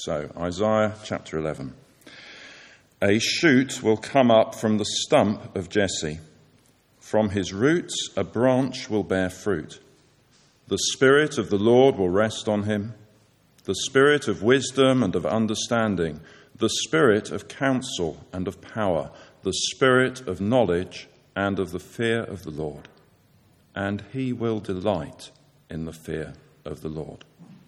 So, Isaiah chapter 11. A shoot will come up from the stump of Jesse. From his roots a branch will bear fruit. The Spirit of the Lord will rest on him, the Spirit of wisdom and of understanding, the Spirit of counsel and of power, the Spirit of knowledge and of the fear of the Lord. And he will delight in the fear of the Lord.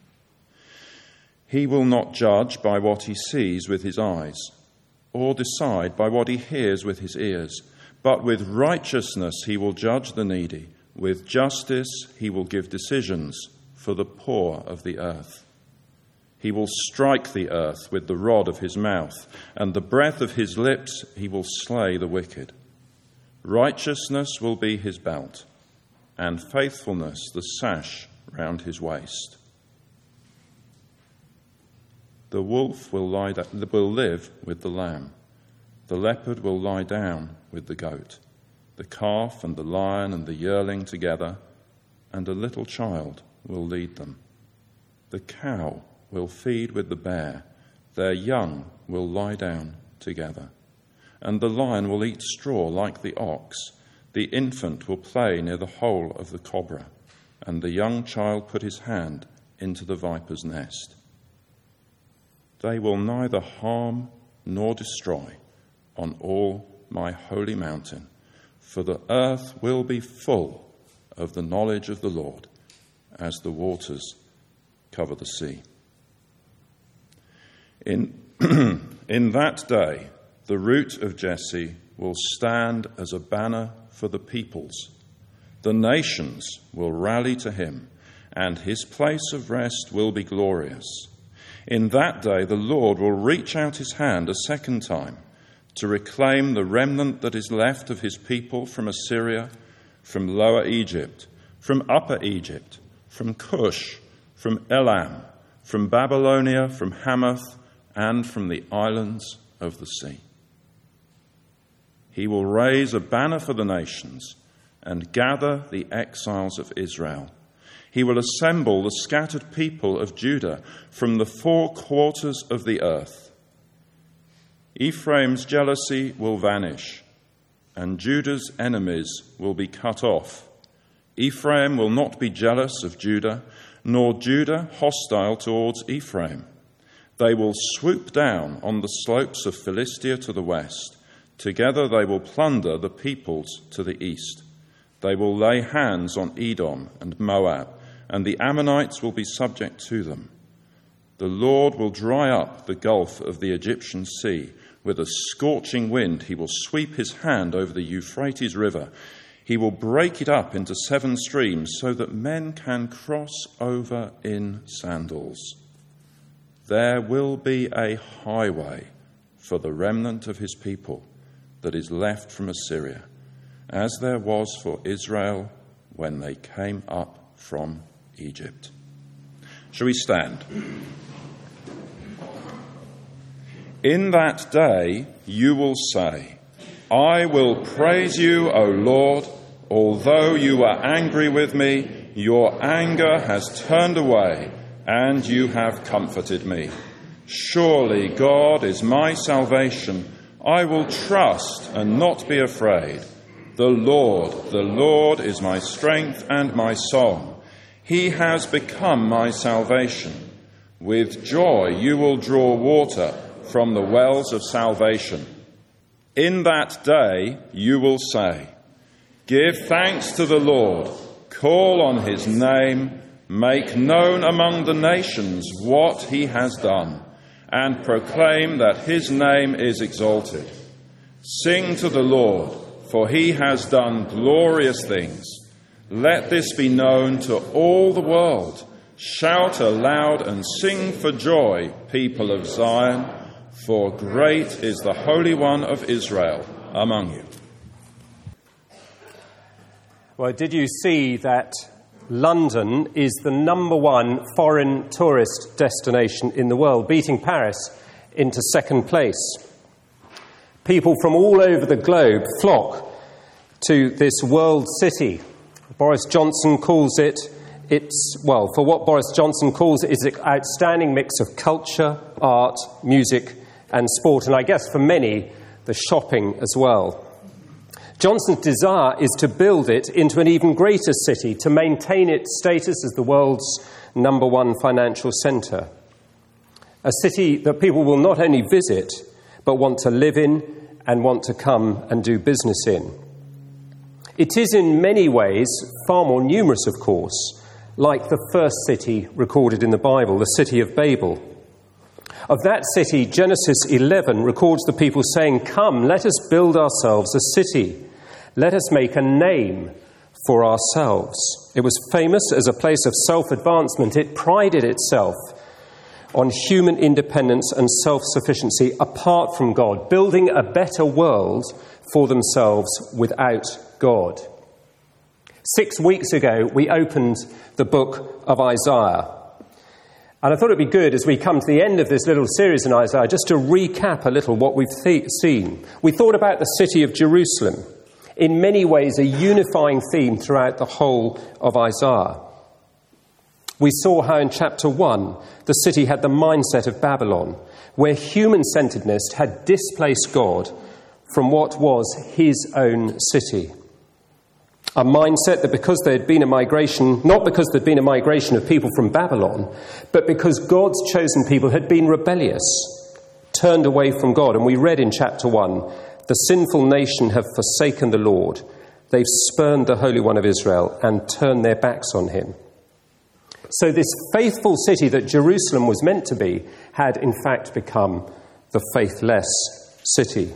He will not judge by what he sees with his eyes, or decide by what he hears with his ears, but with righteousness he will judge the needy. With justice he will give decisions for the poor of the earth. He will strike the earth with the rod of his mouth, and the breath of his lips he will slay the wicked. Righteousness will be his belt, and faithfulness the sash round his waist. The wolf will live with the lamb. The leopard will lie down with the goat. The calf and the lion and the yearling together, and a little child will lead them. The cow will feed with the bear. Their young will lie down together. And the lion will eat straw like the ox. The infant will play near the hole of the cobra, and the young child put his hand into the viper's nest. They will neither harm nor destroy on all my holy mountain, for the earth will be full of the knowledge of the Lord as the waters cover the sea. In that day, the root of Jesse will stand as a banner for the peoples. The nations will rally to him, and his place of rest will be glorious. In that day, the Lord will reach out his hand a second time to reclaim the remnant that is left of his people from Assyria, from Lower Egypt, from Upper Egypt, from Cush, from Elam, from Babylonia, from Hamath, and from the islands of the sea. He will raise a banner for the nations and gather the exiles of Israel. He will assemble the scattered people of Judah from the four quarters of the earth. Ephraim's jealousy will vanish, and Judah's enemies will be cut off. Ephraim will not be jealous of Judah, nor Judah hostile towards Ephraim. They will swoop down on the slopes of Philistia to the west. Together they will plunder the peoples to the east. They will lay hands on Edom and Moab, and the Ammonites will be subject to them. The Lord will dry up the gulf of the Egyptian sea. With a scorching wind, he will sweep his hand over the Euphrates River. He will break it up into 7 streams so that men can cross over in sandals. There will be a highway for the remnant of his people that is left from Assyria, as there was for Israel when they came up from Egypt. Shall we stand? In that day you will say, I will praise you, O Lord. Although you were angry with me, your anger has turned away, and you have comforted me. Surely God is my salvation. I will trust and not be afraid. The Lord is my strength and my song. He has become my salvation. With joy you will draw water from the wells of salvation. In that day you will say, give thanks to the Lord, call on his name, make known among the nations what he has done, and proclaim that his name is exalted. Sing to the Lord, for he has done glorious things. Let this be known to all the world. Shout aloud and sing for joy, people of Zion, for great is the Holy One of Israel among you. Well, did you see that London is the #1 foreign tourist destination in the world, beating Paris into second place? People from all over the globe flock to this world city. Boris Johnson calls it for what Boris Johnson calls its outstanding mix of culture, art, music and sport, and I guess for many, the shopping as well. Johnson's desire is to build it into an even greater city, to maintain its status as the world's number one financial centre. A city that people will not only visit, but want to live in and want to come and do business in. It is in many ways far more numerous, of course, like the first city recorded in the Bible, the city of Babel. Of that city, Genesis 11 records the people saying, "Come, let us build ourselves a city. Let us make a name for ourselves." It was famous as a place of self-advancement. It prided itself on human independence and self-sufficiency apart from God, building a better world for themselves without God. 6 weeks ago, we opened the book of Isaiah. And I thought it'd be good as we come to the end of this little series in Isaiah just to recap a little what we've seen. We thought about the city of Jerusalem, in many ways a unifying theme throughout the whole of Isaiah. We saw how in chapter 1 the city had the mindset of Babylon, where human-centeredness had displaced God from what was his own city. A mindset that because there had been a migration, not because there had been a migration of people from Babylon, but because God's chosen people had been rebellious, turned away from God. And we read in chapter 1, the sinful nation have forsaken the Lord. They've spurned the Holy One of Israel and turned their backs on him. So this faithful city that Jerusalem was meant to be had in fact become the faithless city,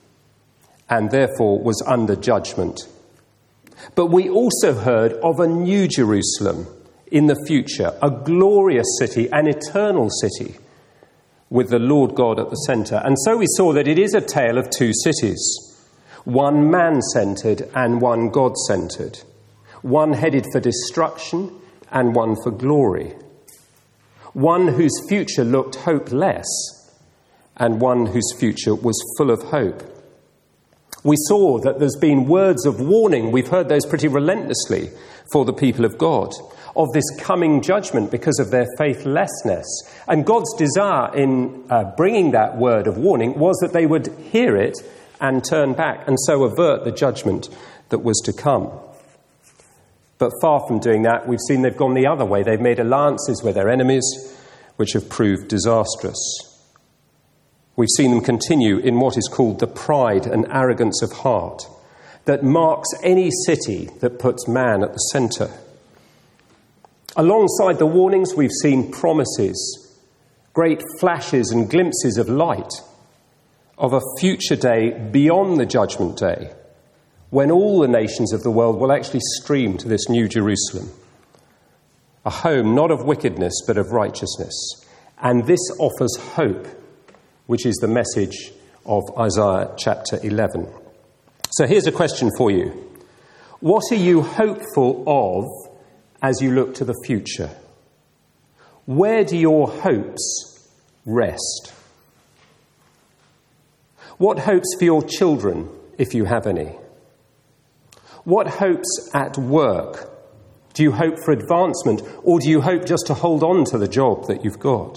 and therefore was under judgment. But we also heard of a new Jerusalem in the future, a glorious city, an eternal city, with the Lord God at the centre. And so we saw that it is a tale of two cities, one man-centred and one God-centred, one headed for destruction and one for glory, one whose future looked hopeless and one whose future was full of hope. We saw that there's been words of warning, we've heard those pretty relentlessly, for the people of God, of this coming judgment because of their faithlessness. And God's desire in bringing that word of warning was that they would hear it and turn back, and so avert the judgment that was to come. But far from doing that, we've seen they've gone the other way. They've made alliances with their enemies, which have proved disastrous. We've seen them continue in what is called the pride and arrogance of heart that marks any city that puts man at the centre. Alongside the warnings, we've seen promises, great flashes and glimpses of light, of a future day beyond the judgment day, when all the nations of the world will actually stream to this new Jerusalem, a home not of wickedness but of righteousness. And this offers hope, which is the message of Isaiah chapter 11. So here's a question for you. What are you hopeful of as you look to the future? Where do your hopes rest? What hopes for your children, if you have any? What hopes at work? Do you hope for advancement, or do you hope just to hold on to the job that you've got?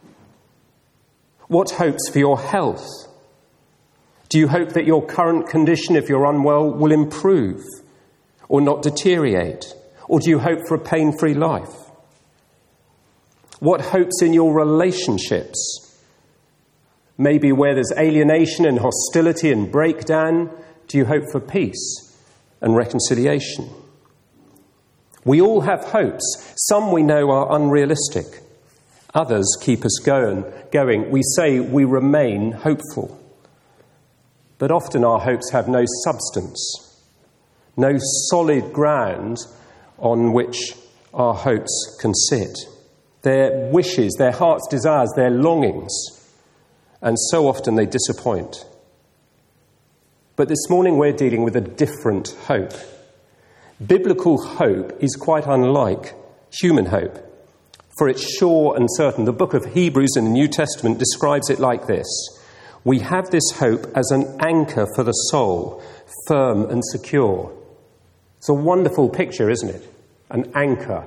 What hopes for your health? Do you hope that your current condition, if you're unwell, will improve or not deteriorate? Or do you hope for a pain-free life? What hopes in your relationships? Maybe where there's alienation and hostility and breakdown, do you hope for peace and reconciliation? We all have hopes. Some we know are unrealistic. Others keep us going. We say we remain hopeful. But often our hopes have no substance, no solid ground on which our hopes can sit. Their wishes, their heart's desires, their longings, and so often they disappoint. But this morning we're dealing with a different hope. Biblical hope is quite unlike human hope, for it's sure and certain. The book of Hebrews in the New Testament describes it like this: we have this hope as an anchor for the soul, firm and secure. It's a wonderful picture, isn't it? An anchor,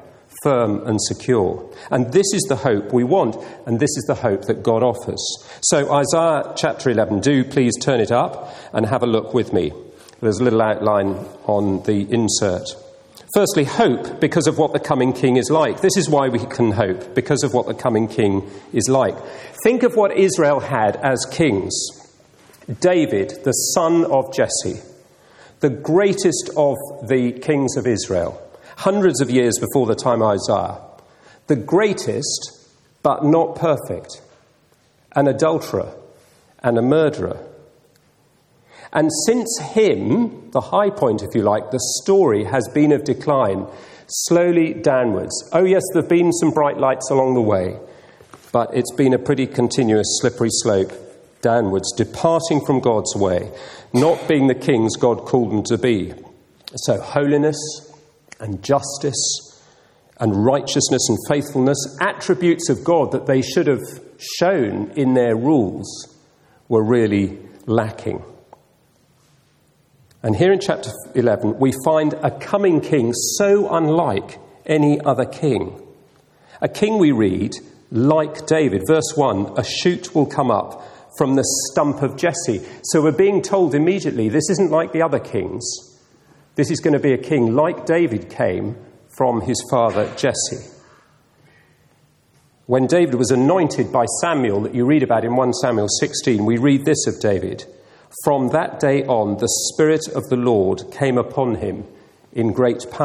firm and secure. And this is the hope we want, and this is the hope that God offers. So Isaiah chapter 11, do please turn it up and have a look with me. There's a little outline on the insert. Firstly, hope because of what the coming king is like. This is why we can hope, because of what the coming king is like. Think of what Israel had as kings. David, the son of Jesse, the greatest of the kings of Israel, hundreds of years before the time of Isaiah. The greatest, but not perfect. An adulterer and a murderer. And since him, the high point, if you like, the story has been of decline, slowly downwards. Oh yes, there have been some bright lights along the way, but it's been a pretty continuous slippery slope downwards, departing from God's way, not being the kings God called them to be. So holiness and justice and righteousness and faithfulness, attributes of God that they should have shown in their rules, were really lacking. And here in chapter 11, we find a coming king so unlike any other king. A king, we read, like David. Verse 1, a shoot will come up from the stump of Jesse. So we're being told immediately, this isn't like the other kings. This is going to be a king like David came from his father Jesse. When David was anointed by Samuel, that you read about in 1 Samuel 16, we read this of David. From that day on, the Spirit of the Lord came upon him in great power.